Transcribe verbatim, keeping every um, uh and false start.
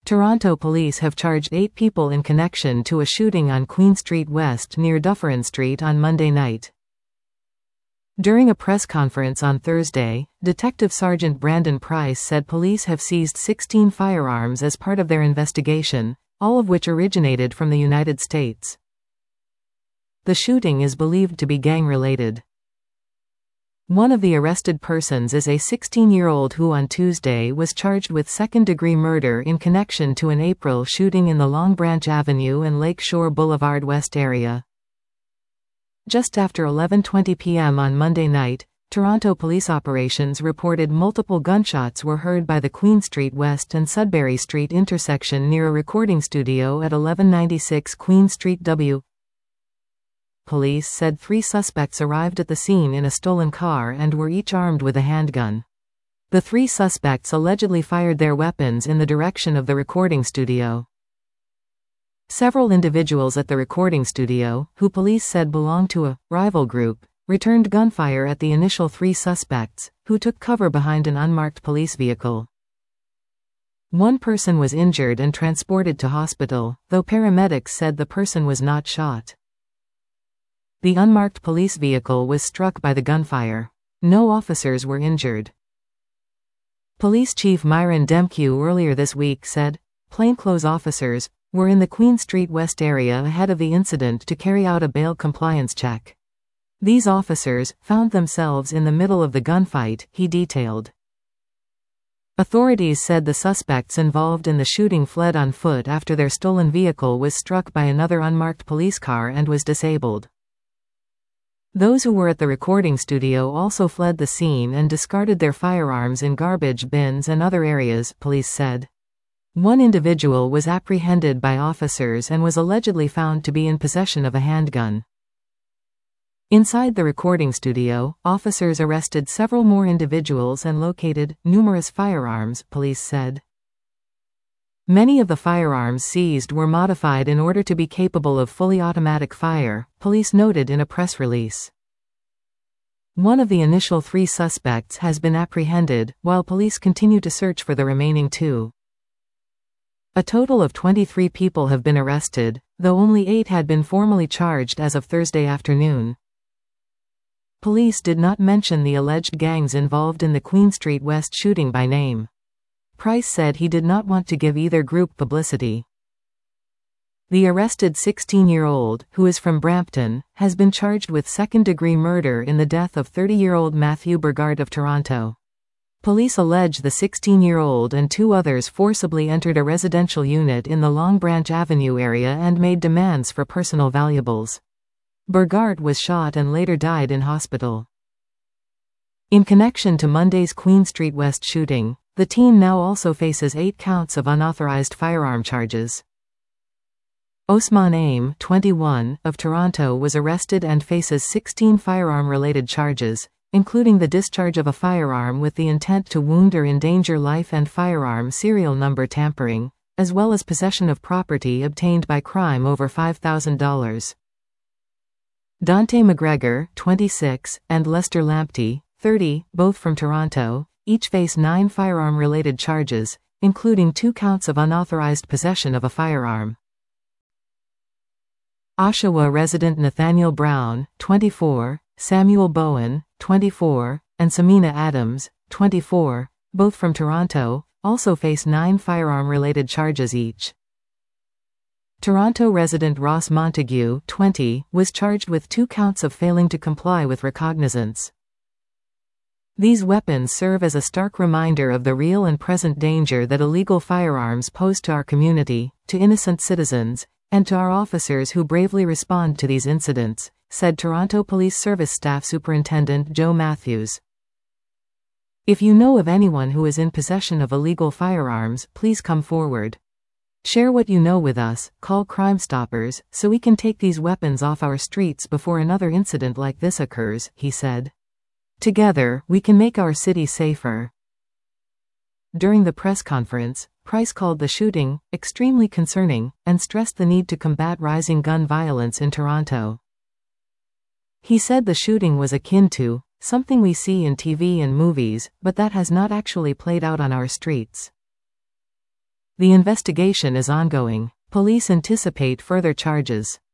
Toronto police have charged eight people in connection to a shooting on Queen Street West near Dufferin Street on Monday night. During a press conference on Thursday, Detective Sergeant Brandon Price said police have seized sixteen firearms as part of their investigation, all of which originated from the United States. The shooting is believed to be gang-related. One of the arrested persons is a sixteen-year-old who on Tuesday was charged with second-degree murder in connection to an April shooting in the Long Branch Avenue and Lakeshore Boulevard West area. Just after eleven twenty p m on Monday night, Toronto police operations reported multiple gunshots were heard by the Queen Street West and Sudbury Street intersection near a recording studio at eleven ninety-six Queen Street W. Police said three suspects arrived at the scene in a stolen car and were each armed with a handgun. The three suspects allegedly fired their weapons in the direction of the recording studio. Several individuals at the recording studio, who police said belonged to a rival group, returned gunfire at the initial three suspects, who took cover behind an unmarked police vehicle. One person was injured and transported to hospital, though paramedics said the person was not shot. The unmarked police vehicle was struck by the gunfire. No officers were injured. Police Chief Myron Demkew earlier this week said, plainclothes officers were in the Queen Street West area ahead of the incident to carry out a bail compliance check. These officers found themselves in the middle of the gunfight, he detailed. Authorities said the suspects involved in the shooting fled on foot after their stolen vehicle was struck by another unmarked police car and was disabled. Those who were at the recording studio also fled the scene and discarded their firearms in garbage bins and other areas, police said. One individual was apprehended by officers and was allegedly found to be in possession of a handgun. Inside the recording studio, officers arrested several more individuals and located numerous firearms, police said. Many of the firearms seized were modified in order to be capable of fully automatic fire, police noted in a press release. One of the initial three suspects has been apprehended, while police continue to search for the remaining two. A total of twenty-three people have been arrested, though only eight had been formally charged as of Thursday afternoon. Police did not mention the alleged gangs involved in the Queen Street West shooting by name. Price said he did not want to give either group publicity. The arrested sixteen-year-old, who is from Brampton, has been charged with second-degree murder in the death of thirty-year-old Matthew Burgard of Toronto. Police allege the sixteen-year-old and two others forcibly entered a residential unit in the Long Branch Avenue area and made demands for personal valuables. Burgard was shot and later died in hospital. In connection to Monday's Queen Street West shooting, the teen now also faces eight counts of unauthorized firearm charges. Osman Aim, twenty-one, of Toronto was arrested and faces sixteen firearm-related charges, including the discharge of a firearm with the intent to wound or endanger life and firearm serial number tampering, as well as possession of property obtained by crime over five thousand dollars. Dante McGregor, twenty-six, and Lester Lamptey, thirty, both from Toronto, each face nine firearm-related charges, including two counts of unauthorized possession of a firearm. Oshawa resident Nathaniel Brown, twenty-four, Samuel Bowen, twenty-four, and Samina Adams, twenty-four, both from Toronto, also face nine firearm-related charges each. Toronto resident Ross Montague, twenty, was charged with two counts of failing to comply with recognizance. These weapons serve as a stark reminder of the real and present danger that illegal firearms pose to our community, to innocent citizens, and to our officers who bravely respond to these incidents, said Toronto Police Service Staff Superintendent Joe Matthews. If you know of anyone who is in possession of illegal firearms, please come forward. Share what you know with us, call Crime Stoppers, so we can take these weapons off our streets before another incident like this occurs, he said. Together, we can make our city safer. During the press conference, Price called the shooting extremely concerning and stressed the need to combat rising gun violence in Toronto. He said the shooting was akin to something we see in T V and movies, but that has not actually played out on our streets. The investigation is ongoing. Police anticipate further charges.